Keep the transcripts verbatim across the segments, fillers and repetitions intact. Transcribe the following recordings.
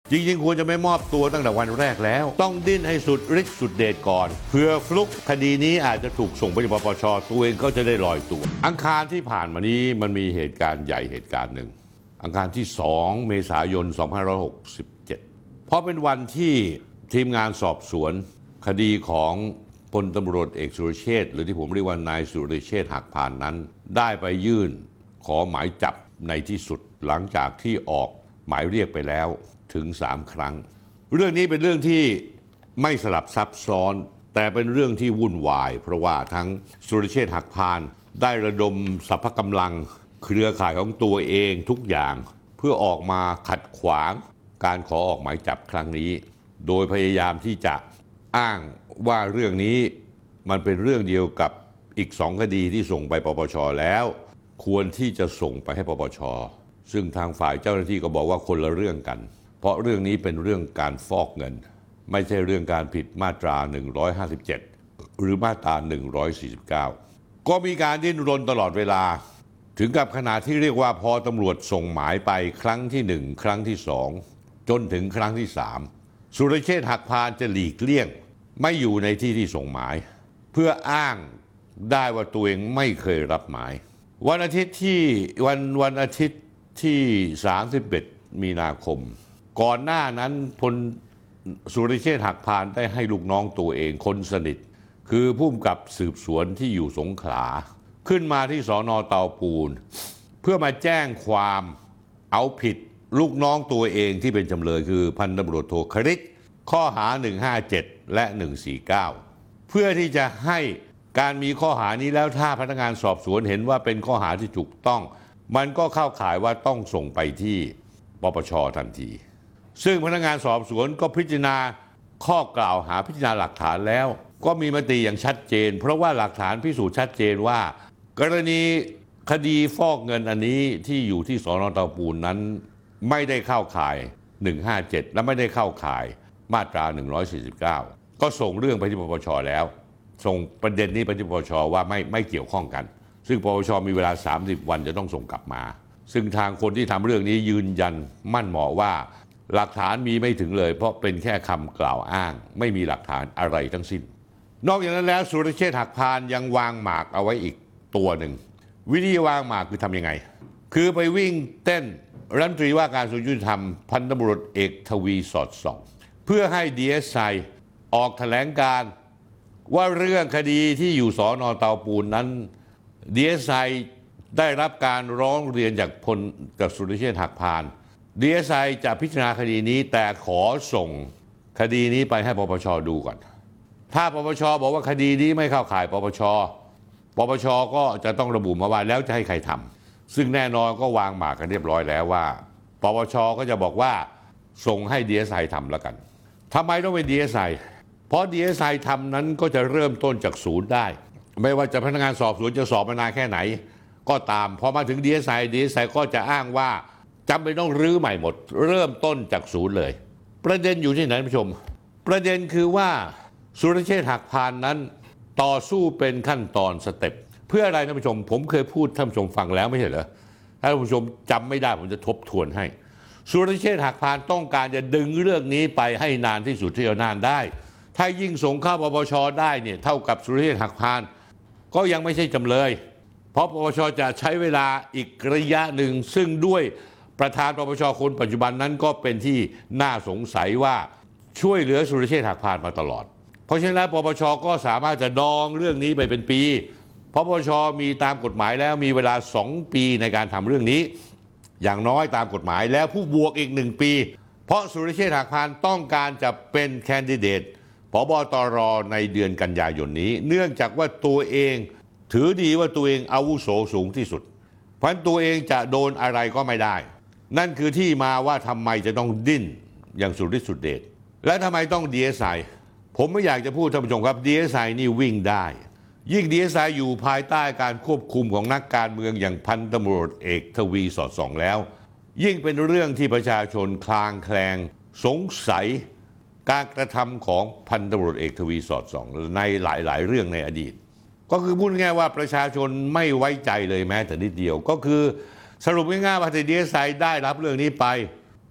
จริงๆควรจะไม่มอบตัวตั้งแต่วันแรกแล้วต้องดิ้นให้สุดฤทธิ์สุดเดชก่อนเพื่อฟลุกคดีนี้อาจจะถูกส่งไปยังปปชตัวเองก็จะได้ลอยตัวอังคารที่ผ่านมานี้มันมีเหตุการณ์ใหญ่เหตุการณ์หนึ่งอังคารที่สองเมษายนสองพันห้าร้อยหกสิบเจ็ดเพราะเป็นวันที่ทีมงานสอบสวนคดีของพลตำรวจเอกสุรเชษฐ์หรือที่ผมเรียกว่านายสุรเชษฐ์หักพานนั้นได้ไปยื่นขอหมายจับในที่สุดหลังจากที่ออกหมายเรียกไปแล้วถึงสามครั้งเรื่องนี้เป็นเรื่องที่ไม่สลับซับซ้อนแต่เป็นเรื่องที่วุ่นวายเพราะว่าทั้งสุรเชษฐ์หักพานได้ระดมสรรพกำลังเครือข่ายของตัวเองทุกอย่างเพื่อออกมาขัดขวางการขอออกหมายจับครั้งนี้โดยพยายามที่จะอ้างว่าเรื่องนี้มันเป็นเรื่องเดียวกับอีกสองคดีที่ส่งไปปปชแล้วควรที่จะส่งไปให้ปปชซึ่งทางฝ่ายเจ้าหน้าที่ก็บอกว่าคนละเรื่องกันเพราะเรื่องนี้เป็นเรื่องการฟอกเงินไม่ใช่เรื่องการผิดมาตราหนึ่งร้อยห้าสิบเจ็ดหรือมาตราหนึ่งร้อยสี่สิบเก้าก็มีการดิ้นรนตลอดเวลาถึงกับขนาดที่เรียกว่าพอตำรวจส่งหมายไปครั้งที่หนึ่งครั้งที่สองจนถึงครั้งที่สามสุรเชษฐ์หักพานจะหลีกเลี่ยงไม่อยู่ในที่ที่ส่งหมายเพื่ออ้างได้ว่าตัวเองไม่เคยรับหมายวันอาทิตย์ที่วันวันอาทิตย์ที่สามสิบเอ็ดมีนาคมก่อนหน้านั้นพลสุรเชษฐ์หักพานได้ให้ลูกน้องตัวเองคนสนิทคือผู้กำกับสืบสวนที่อยู่สงขลาขึ้นมาที่สน.เตาปูนเพื่อมาแจ้งความเอาผิดลูกน้องตัวเองที่เป็นจำเลยคือพันตำรวจโทคริสข้อหาหนึ่งห้าเจ็ดและหนึ่งสี่เก้าเพื่อที่จะให้การมีข้อหานี้แล้วถ้าพนักงานสอบสวนเห็นว่าเป็นข้อหาที่ถูกต้องมันก็เข้าข่ายว่าต้องส่งไปที่ปปชทันทีซึ่งพนักงานสอบสวนก็พิจารณาข้อกล่าวหาพิจารณาหลักฐานแล้วก็มีมติอย่างชัดเจนเพราะว่าหลักฐานพิสูจน์ชัดเจนว่ากรณีคดีฟอกเงินอันนี้ที่อยู่ที่สน.เตาปูนนั้นไม่ได้เข้าข่ายหนึ่งห้าเจ็ดและไม่ได้เข้าข่ายมาตราหนึ่งร้อยสี่สิบเก้าก็ส่งเรื่องไปที่ปปชแล้วส่งประเด็นนี้ไปที่ปปชว่าไม่ไม่เกี่ยวข้องกันซึ่งปปชมีเวลาสามสิบวันจะต้องส่งกลับมาซึ่งทางคนที่ทำเรื่องนี้ยืนยันมั่นเหมาะว่าหลักฐานมีไม่ถึงเลยเพราะเป็นแค่คำกล่าวอ้างไม่มีหลักฐานอะไรทั้งสิ้นนอกจากนั้นแล้วสุรเชษฐ์หักพานยังวางหมากเอาไว้อีกตัวหนึ่งวิธีวางหมากคือทำยังไงคือไปวิ่งเต้นรัฐมนตรีว่าการกระทรวงยุติธรรมพันตำรวจเอกทวีสอดส่องเพื่อให้ ดี เอส ไอ ออกแถลงการว่าเรื่องคดีที่อยู่สน.เตาปูนนั้น ดี เอส ไอ ได้รับการร้องเรียนจากพลจากสุรเชษฐ์หักพาน ดี เอส ไอ จะพิจารณาคดีนี้แต่ขอส่งคดีนี้ไปให้ปปชดูก่อนถ้าปปชบอกว่าคดีนี้ไม่เข้าข่ายปปชปปชก็จะต้องระบุมาว่าแล้วจะให้ใครทำซึ่งแน่นอนก็วางหมากกันเรียบร้อยแล้วว่าปปชก็จะบอกว่าส่งให้ ดี เอส ไอ ทำแล้วกันทำไมต้องเป็น ดี เอส ไอ เพราะ ดี เอส ไอ ทำนั้นก็จะเริ่มต้นจากศูนย์ได้ไม่ว่าจะพนักงานสอบสวนจะสอบมานานแค่ไหนก็ตามพอมาถึง ดี เอส ไอ ดี เอส ไอ ก็จะอ้างว่าจำเป็นต้องรื้อใหม่หมดเริ่มต้นจากศูนย์เลยประเด็นอยู่ที่ไหนท่านผู้ชมประเด็นคือว่าสุรเชษฐ์หักพานนั้นต่อสู้เป็นขั้นตอนสเต็ปเพื่ออะไรท่านผู้ชมผมเคยพูดท่านผู้ชมฟังแล้วไม่ใช่เหรอถ้าท่านผู้ชมจำไม่ได้ผมจะทบทวนให้สุรเชษฐ์หักพานต้องการจะดึงเรื่องนี้ไปให้นานที่สุดที่จะนานได้ถ้ายิ่งส่งเข้าปปชได้เนี่ยเท่ากับสุรเชษฐ์หักพานก็ยังไม่ใช่จำเลยเพราะปปชจะใช้เวลาอีกระยะหนึ่งซึ่งด้วยประธานปปชคนปัจจุบันนั้นก็เป็นที่น่าสงสัยว่าช่วยเหลือสุรเชษฐ์หักพานมาตลอดเพราะฉะนั้นปปชก็สามารถจะดองเรื่องนี้ไปเป็นปีเพราะปปชมีตามกฎหมายแล้วมีเวลาสองปีในการทำเรื่องนี้อย่างน้อยตามกฎหมายแล้วผู้บวกอีกหนึ่งปีเพราะสุรเชษฐ์หักพานต้องการจะเป็นแคนดิเดตผบตรในเดือนกันยายนนี้เนื่องจากว่าตัวเองถือดีว่าตัวเองอาวุโสสูงที่สุดเพราะตัวเองจะโดนอะไรก็ไม่ได้นั่นคือที่มาว่าทำไมจะต้องดิ้นอย่างสุดฤทธิ์สุดเดชและทำไมต้อง ดี เอส ไอ ผมไม่อยากจะพูดท่านผู้ชมครับ ดี เอส ไอ นี่วิ่งได้ยิ่ง ดี เอส ไอ อยู่ภายใต้การควบคุมของนักการเมืองอย่างพันตำรวจเอกทวีสอดส่องแล้วยิ่งเป็นเรื่องที่ประชาชนคลางแคลงสงสัยการกระทำของพันตำรวจเอกทวีสอดส่องในหลายๆเรื่องในอดีตก็คือพูดง่ายๆว่าประชาชนไม่ไว้ใจเลยแม้แต่นิดเดียวก็คือสรุปง่ายๆว่าถ้า ดี เอส ไอ ได้รับเรื่องนี้ไป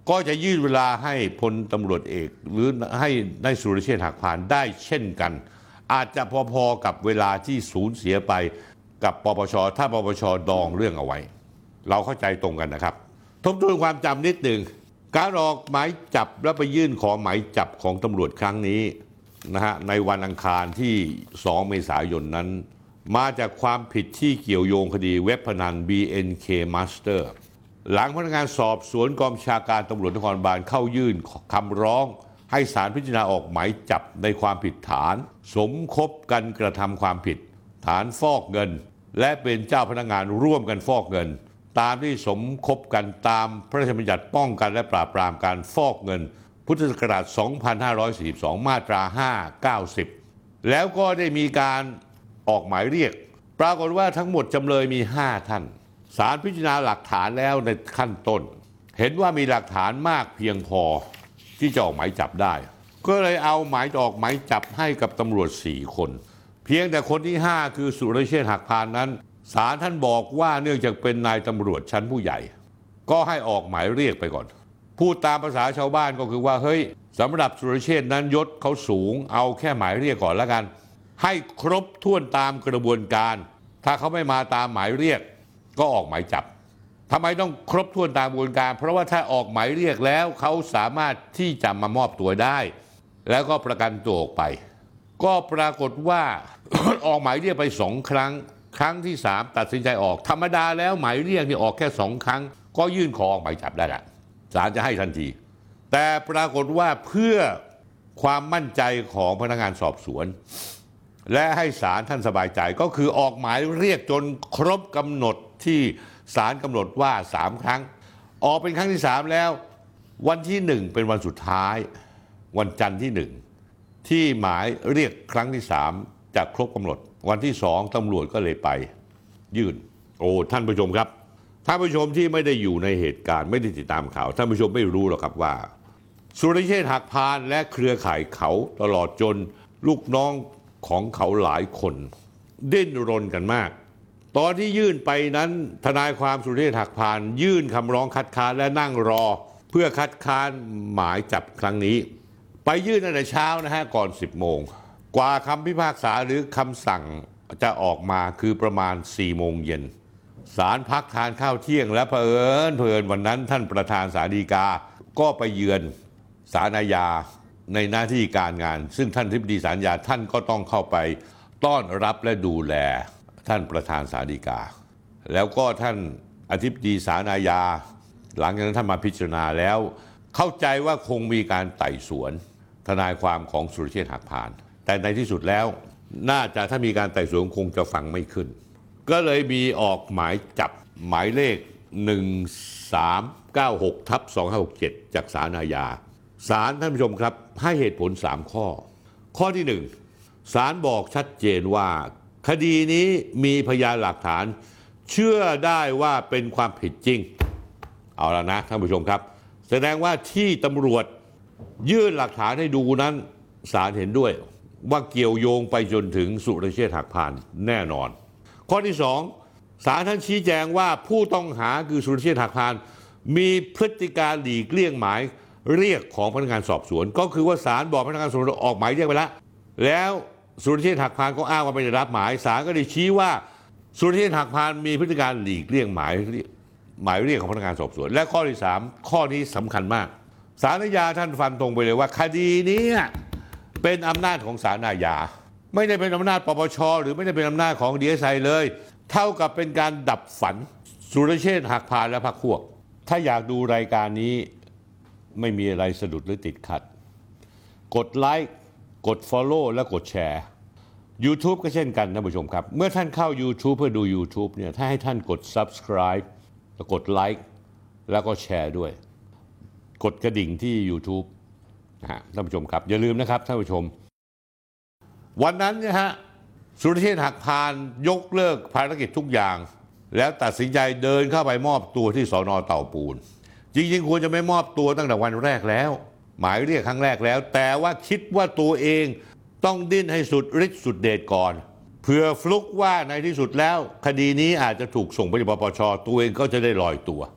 ก็จะยืดเวลาให้พลตำรวจเอกหรือให้นายสุรเชษฐ์หักพานได้เช่นกันอาจจะพอๆกับเวลาที่สูญเสียไปกับปปชถ้าปปชดองเรื่องเอาไว้เราเข้าใจตรงกันนะครับทบทวนความจำนิดหนึ่งการออกหมายจับและไปยื่นขอหมายจับของตำรวจครั้งนี้นะฮะในวันอังคารที่สองเมษายนนั้นมาจากความผิดที่เกี่ยวโยงคดีเว็บพนัน บี เอ็น เค Master หลังพนักงานสอบสวนกองบัญชาการตำรวจนครบาลเข้ายื่นคำร้องให้ศาลพิจารณาออกหมายจับในความผิดฐานสมคบกันกระทำความผิดฐานฟอกเงินและเป็นเจ้าพนักงานร่วมกันฟอกเงินตามที่สมคบกันตามพระราชบัญญัติป้องกันและปราบปรามการฟอกเงินพุทธศักราช สองพันห้าร้อยสี่สิบสอง มาตรา ห้า เก้า สิบ แล้วก็ได้มีการออกหมายเรียกปรากฏว่าทั้งหมดจำเลยมีห้าท่านศาลพิจารณาหลักฐานแล้วในขั้นต้นเห็นว่ามีหลักฐานมากเพียงพอที่จะออกหมายจับได้ก็เลยเอาหมายออกหมายจับให้กับตำรวจสี่คนเพียงแต่คนที่ห้าคือสุรเชษฐ์หักพานนั้นศาลท่านบอกว่าเนื่องจากเป็นนายตำรวจชั้นผู้ใหญ่ก็ให้ออกหมายเรียกไปก่อนพูดตามภาษาชาวบ้านก็คือว่าเฮ้ยสำหรับสุรเชษฐ์นั้นยศเขาสูงเอาแค่หมายเรียกก่อนแล้วกันให้ครบถ้วนตามกระบวนการถ้าเขาไม่มาตามหมายเรียกก็ออกหมายจับทำไมต้องครบถ้วนตามกระบวนการเพราะว่าถ้าออกหมายเรียกแล้วเขาสามารถที่จะมามอบตัวได้แล้วก็ประกันตัวออกไปก็ปรากฏว่า ออกหมายเรียกไปสองครั้งครั้งที่สามตัดสินใจออกธรรมดาแล้วหมายเรียกนี่ออกแค่สองครั้งก็ยื่นขอออกหมายจับได้ละศาลจะให้ทันทีแต่ปรากฏว่าเพื่อความมั่นใจของพนักงานสอบสวนและให้ศาลท่านสบายใจก็คือออกหมายเรียกจนครบกำหนดที่ศาลกำหนดว่าสามครั้งออกเป็นครั้งที่สามแล้ววันที่หนึ่งเป็นวันสุดท้ายวันจันทร์ที่หนึ่งที่หมายเรียกครั้งที่สามจะครบกำหนดวันที่สองตำรวจก็เลยไปยื่นโอ้ท่านผู้ชมครับท่านผู้ชมที่ไม่ได้อยู่ในเหตุการณ์ไม่ได้ติดตามข่าวท่านผู้ชมไม่รู้หรอกครับว่าสุรเชษฐ์หักพานและเครือข่ายเขาตลอดจนลูกน้องของเขาหลายคนดิ้นรนกันมากตอนที่ยื่นไปนั้นทนายความสุรเชษฐ์หักพานยื่นคำร้องคัดค้านและนั่งรอเพื่อคัดค้านหมายจับครั้งนี้ไปยื่นตั้งแต่เช้านะฮะก่อนสิบโมงกว่าคำพิพากษาหรือคำสั่งจะออกมาคือประมาณสี่โมงเย็นศาลพักทานข้าวเที่ยงและเผอิญเผอิญวันนั้นท่านประธานศาลฎีกาก็ไปเยือนศาลอาญาในหน้าที่การงานซึ่งท่านอธิบดีศาลอาญาท่านก็ต้องเข้าไปต้อนรับและดูแลท่านประธานศาลฎีกาแล้วก็ท่านอธิบดีศาลอาญาหลังจากนั้นท่านมาพิจารณาแล้วเข้าใจว่าคงมีการไต่สวนทนายความของสุรเชษฐ์หักพานแต่ในที่สุดแล้วน่าจะถ้ามีการไต่สวนคงจะฟังไม่ขึ้นก็เลยมีออกหมายจับหมายเลขหนึ่งสามเก้าหกทับสองห้าหกเจ็ดจากศาลอาญาศาลท่านผู้ชมครับให้เหตุผลสามข้อข้อที่หนึ่งศาลบอกชัดเจนว่าคดีนี้มีพยานหลักฐานเชื่อได้ว่าเป็นความผิดจริงเอาละนะท่านผู้ชมครับแสดงว่าที่ตำรวจยื่นหลักฐานให้ดูนั้นศาลเห็นด้วยว่าเกี่ยวโยงไปจนถึงสุรเชษฐ์หักพานแน่นอนข้อที่สองศาลท่านชี้แจงว่าผู้ต้องหาคือสุรเชษฐ์หักพานมีพฤติการหลีกเลี่ยงหมายเรียกของพนักงานสอบสวนก็คือว่าศาลบอกพนักงานสอบสวนออกหมายเรียกไปแล้วแล้วสุรเชษฐ์หักพานก็อ้างว่าไม่ได้รับหมายศาลก็ได้ชี้ว่าสุรเชษฐ์หักพานมีพฤติการหลีกเลี่ยงหมายหมายเรียกของพนักงานสอบสวนและข้อที่สามข้อนี้สำคัญมากศาลอาญาท่านฟันตรงไปเลยว่าคดีนี้เป็นอำนาจของศาลอาญาไม่ได้เป็นอำนาจปปชหรือไม่ได้เป็นอำนาจของ ดี เอส ไอ เลยเท่ากับเป็นการดับฝันสุรเชษฐ์หักพานและพรรคพวกถ้าอยากดูรายการนี้ไม่มีอะไรสะดุดหรือติดขัดกดไลค์กด Follow และกดแชร์ YouTube ก็เช่นกันท่านผู้ชมครับเมื่อท่านเข้า YouTube เพื่อดู YouTube เนี่ยถ้าให้ท่านกด Subscribe แล้วกดไลค์แล้วก็แชร์ด้วยกดกระดิ่งที่ YouTube นะฮะท่านผู้ชมครับอย่าลืมนะครับท่านผู้ชมวันนั้นนะฮะสุรเชษฐ์หักพานยกเลิกภารกิจทุกอย่างแล้วตัดสินใจเดินเข้าไปมอบตัวที่สน.เต่าปูนจริงๆควรจะไม่มอบตัวตั้งแต่วันแรกแล้วหมายเรียกครั้งแรกแล้วแต่ว่าคิดว่าตัวเองต้องดิ้นให้สุดฤทธิ์สุดเดชก่อนเผื่อฟลุกว่าในที่สุดแล้วคดีนี้อาจจะถูกส่งไปที่ปปชตัวเองก็จะได้ลอยตัว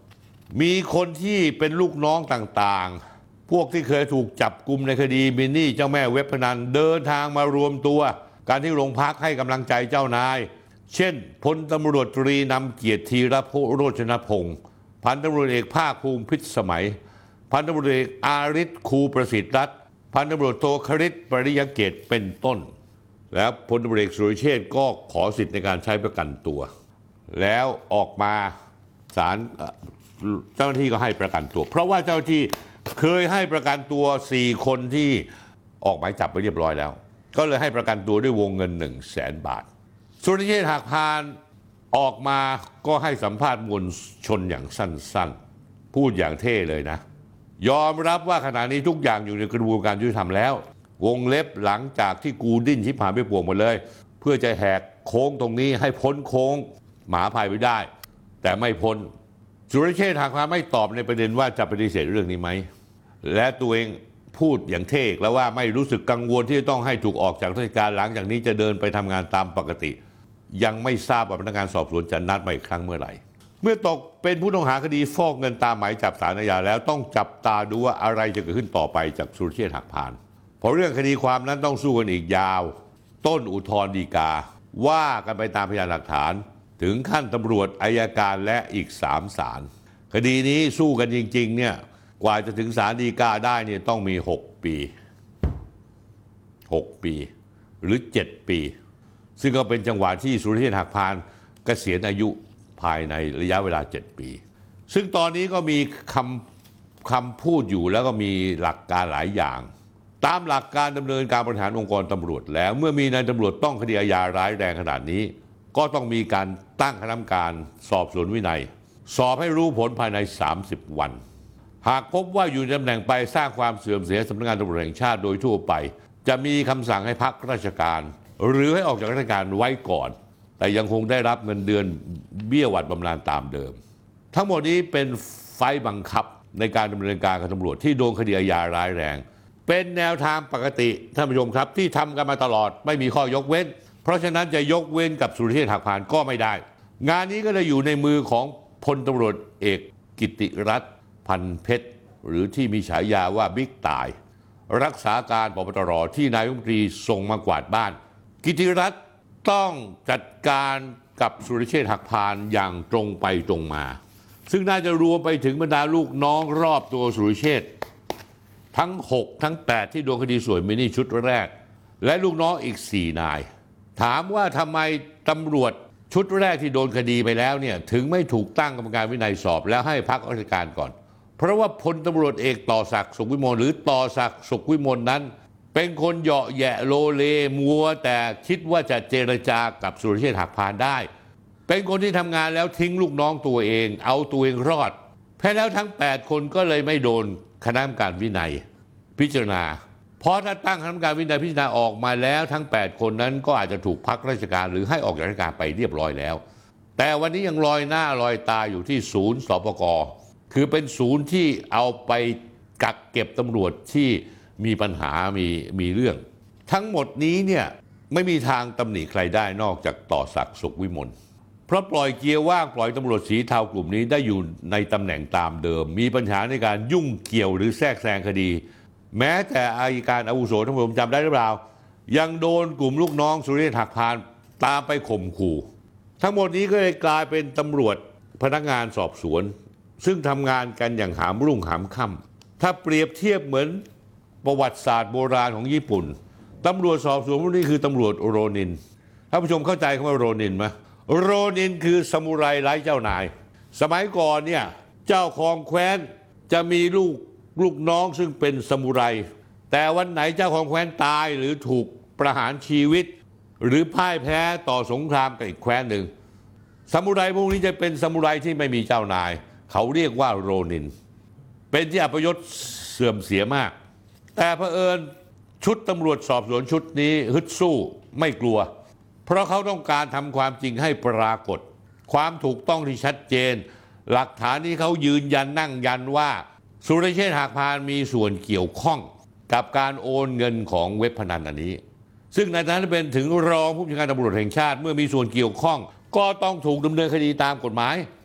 มีคนที่เป็นลูกน้องต่างๆพวกที่เคยถูกจับกุมในคดีมินนี่เจ้าแม่เว็บพนันเดินทางมารวมตัวการที่โรงพักให้กำลังใจเจ้านายเช่นพลตำรวจตรีนำเกียรติธีรโรจนพงศ์พันตำรวจเอกภาคภูมิพิษสมัยพันตำรวจเอกอาริศครูประสิทธิ์รัตน์พันตำรวจโทคริศปริยเกตเป็นต้นแล้วพลตำรวจเอกสุรเชษฐ์ก็ขอสิทธิ์ในการใช้ประกันตัวแล้วออกมาศาลเจ้าหน้าที่ก็ให้ประกันตัวเพราะว่าเจ้าหน้าที่เคยให้ประกันตัวสี่คนที่ออกหมายจับไปเรียบร้อยแล้วก็เลยให้ประกันตัวด้วยวงเงินหนึ่งแสนบาทสุรเชษฐ์หักพานออกมาก็ให้สัมภาษณ์มวลชนอย่างสั้นๆพูดอย่างเท่เลยนะยอมรับว่าขณะนี้ทุกอย่างอยู่ในกระบวนการยุติธรรมแล้ววงเล็บหลังจากที่กูดิ้นชิบหายไปป่วงหมดเลยเพื่อจะแหกโค้งตรงนี้ให้พ้นโค้งหมาพายไปได้แต่ไม่พ้นสุรเชษฐ์หักพานไม่ตอบในประเด็นว่าจะปฏิเสธเรื่องนี้ไหมและตัวเองพูดอย่างเท่แล้วว่าไม่รู้สึกกังวลที่จะต้องให้ถูกออกจากราชการหลังจากนี้จะเดินไปทำงานตามปกติยังไม่ทราบว่าพนักงานสอบสวนจะนัดมาอีกครั้งเมื่อไหร่เมื่อตกเป็นผู้ต้องหาคดีฟอกเงินตามหมายจับศาลอาญาแล้วต้องจับตาดูว่าอะไรจะเกิดขึ้นต่อไปจากสุรเชษฐ์หักพานเพราะเรื่องคดีความนั้นต้องสู้กันอีกยาวต้นอุทธรณ์ฎีกาว่ากันไปตามพยานหลักฐานถึงขั้นตำรวจอัยการและอีกสามศาลคดีนี้สู้กันจริงๆเนี่ยกว่าจะถึงศาลฎีกาได้เนี่ยต้องมีหกปีหกปีหรือเจ็ดปีซึ่งก็เป็นจังหวะที่สุรเชษฐ์หักพานเกษียณอายุภายในระยะเวลาเจ็ดปีซึ่งตอนนี้ก็มีคำคำพูดอยู่แล้วก็มีหลักการหลายอย่างตามหลักการดำเนินการบริหารองค์กรตำรวจแล้วเมื่อมีนายตำรวจต้องคดีอาญาร้ายแรงขนาดนี้ก็ต้องมีการตั้งคณะกรรมการสอบสวนวินัยสอบให้รู้ผลภายในสามสิบวันหากพบว่าอยู่ในตำแหน่งไปสร้างความเสื่อมเสียสำนักงานตำรวจแห่งชาติโดยทั่วไปจะมีคำสั่งให้พักราชการหรือให้ออกจากราชการไว้ก่อนแต่ยังคงได้รับเงินเดือนเบี้ยหวัดบำนาญตามเดิมทั้งหมดนี้เป็นไฟบังคับในการดำเนินการกับตำรวจที่โดนคดีอาญาร้ายแรงเป็นแนวทางปกติท่านผู้ชมครับที่ทำกันมาตลอดไม่มีข้อยกเว้นเพราะฉะนั้นจะยกเว้นกับสุรเชษฐ์หักพานก็ไม่ได้งานนี้ก็เลยอยู่ในมือของพลตำรวจเอกกิติรัตน์พันเพชรหรือที่มีฉายาว่าบิ๊กต่ายรักษาการผบ.ตร.ที่นายกรัฐมนตรีส่งมากวาดบ้านกิติรัตน์ต้องจัดการกับสุรเชษฐ์หักพานอย่างตรงไปตรงมาซึ่งน่าจะรวมไปถึงบรรดาลูกน้องรอบตัวสุรเชษฐ์ทั้งหกทั้งแปดที่โดนคดีสวยมินี่ชุดแรกและลูกน้องอีกสี่นายถามว่าทำไมตำรวจชุดแรกที่โดนคดีไปแล้วเนี่ยถึงไม่ถูกตั้งกรรมการวินัยสอบแล้วให้พักราชการก่อนเพราะว่าพลตำรวจเอกต่อศักดิ์สุขวิมลหรือต่อศักดิ์สุขวิมลนั้นเป็นคนเหยาะแยะโลเลมัวแต่คิดว่าจะเจรจากับสุรเชษฐ์หักพานได้เป็นคนที่ทำงานแล้วทิ้งลูกน้องตัวเองเอาตัวเองรอดแพ้แล้วทั้งแปดคนก็เลยไม่โดนคณะกรรมการวินัยพิจารณาเพราะถ้าตั้งคณะกรรมการวินัยพิจารณาออกมาแล้วทั้งแปดคนนั้นก็อาจจะถูกพักราชการหรือให้ออกจากราชการไปเรียบร้อยแล้วแต่วันนี้ยังลอยหน้าลอยตาอยู่ที่ศูนย์สปก.คือเป็นศูนย์ที่เอาไปกักเก็บตำรวจที่มีปัญหามีมีเรื่องทั้งหมดนี้เนี่ยไม่มีทางตำหนิใครได้นอกจากต่อศักดิ์สุขวิมลเพราะปล่อยเกียร์ว่างปล่อยตำรวจสีเทากลุ่มนี้ได้อยู่ในตำแหน่งตามเดิมมีปัญหาในการยุ่งเกี่ยวหรือแทรกแซงคดีแม้แต่อัยการอาวุโสท่านผู้ชมจำได้หรือเปล่ายังโดนกลุ่มลูกน้องสุรเชษฐ์หักพานตามไปข่มขู่ทั้งหมดนี้ก็เลยกลายเป็นตำรวจพนักงานสอบสวนซึ่งทำงานกันอย่างหามรุ่งหามค่ำถ้าเปรียบเทียบเหมือนประวัติศาสตร์โบราณของญี่ปุ่นตำรวจสอบสวนพวกนี้คือตำรวจโรนินท่านผู้ชมเข้าใจคำว่าโรนินไหมโรนินคือซามูไรไร้เจ้านายสมัยก่อนเนี่ยเจ้าของแคว้นจะมีลูกลูกน้องซึ่งเป็นซามูไรแต่วันไหนเจ้าของแคว้นตายหรือถูกประหารชีวิตหรือพ่ายแพ้ต่อสงครามกับอีกแคว้นหนึ่งซามูไรพวกนี้จะเป็นซามูไรที่ไม่มีเจ้านายเขาเรียกว่าโรนินเป็นที่อัปยศเสื่อมเสียมากแต่เผอิญชุดตำรวจสอบสวนชุดนี้ฮึดสู้ไม่กลัวเพราะเขาต้องการทำความจริงให้ปรากฏความถูกต้องที่ชัดเจนหลักฐานที่เขายืนยันนั่งยันว่าสุรเชษฐ์หักพานมีส่วนเกี่ยวข้องกับการโอนเงินของเว็บพนันอันนี้ซึ่งในฐานะเป็นถึงรองผู้บัญชาการตำรวจแห่งชาติเมื่อมีส่วนเกี่ยวข้องก็ต้องถูกดำเนินคดีตามกฎหมาย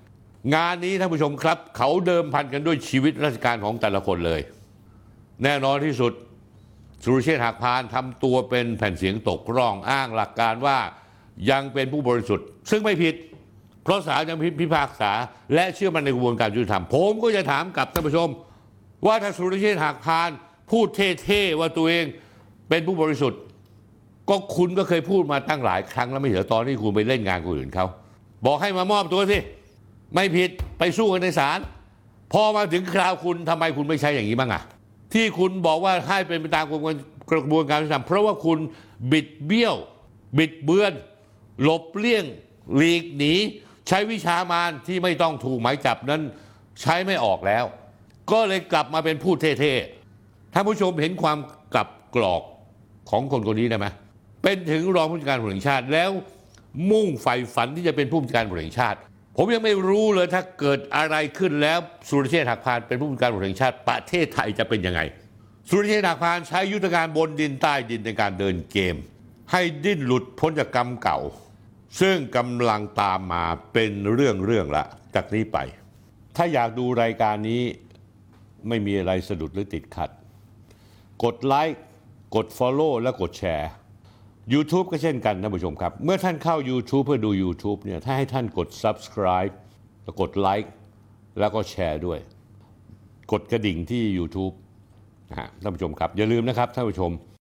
งานนี้ท่านผู้ชมครับเขาเดิมพันกันด้วยชีวิตราชการของแต่ละคนเลย แน่นอนที่สุดสุรเชษฐ์หักพานทำตัวเป็นแผ่นเสียงตกร่องอ้างหลักการว่ายังเป็นผู้บริสุทธิ์ซึ่งไม่ผิดเพราะศาลยังพิพากษาและเชื่อมั่นในกระบวนการยุติธรรมผมก็จะถามกับท่านผู้ชมว่าถ้าสุรเชษฐ์หักพานพูดเท่ๆว่าตัวเองเป็นผู้บริสุทธิ์ก็คุณก็เคยพูดมาตั้งหลายครั้งแล้วไม่เหรอตอนที่คุณไปเล่นงานคนอื่นเขาบอกให้มามอบตัวสิไม่ผิดไปสู้กันในศาลพอมาถึงคราวคุณทำไมคุณไม่ใช้อย่างนี้บ้างอะที่คุณบอกว่าให้เป็นไปตามกระบวนการยุติธรรมเพราะว่าคุณบิดเบี้ยวบิดเบือนหลบเลี่ยงหลีกหนีใช้วิชามารที่ไม่ต้องถูกหมายจับนั้นใช้ไม่ออกแล้วก็เลยกลับมาเป็นผู้เท่ๆท่านผู้ชมเห็นความกลับกรอกของคนคนนี้ได้ไหมเป็นถึงรองผู้จัดการตำรวจแห่งชาติแล้วมุ่งใฝ่ฝันที่จะเป็นผู้บัญชาการตำรวจแห่งชาติผมยังไม่รู้เลยถ้าเกิดอะไรขึ้นแล้วสุรเชษฐ์หักพานเป็นผู้บัญชาการตำรวจแห่งชาติประเทศไทยจะเป็นยังไงสุรเชษฐ์หักพานใช้ยุทธการบนดินใต้ดินในการเดินเกมให้ดิ้นหลุดพ้นจากกรรมเก่าซึ่งกำลังตามมาเป็นเรื่องเรื่องละจากนี้ไปถ้าอยากดูรายการนี้ไม่มีอะไรสะดุดหรือติดขัดกดไลค์กด Follow และกดแชร์ YouTube ก็เช่นกันท่านผู้ชมครับเมื่อท่านเข้า YouTube เพื่อดู YouTube เนี่ยถ้าให้ท่านกด Subscribe แล้วกดไลค์แล้วก็แชร์ด้วยกดกระดิ่งที่ YouTube นะฮะท่านผู้ชมครับอย่าลืมนะครับท่านผู้ชม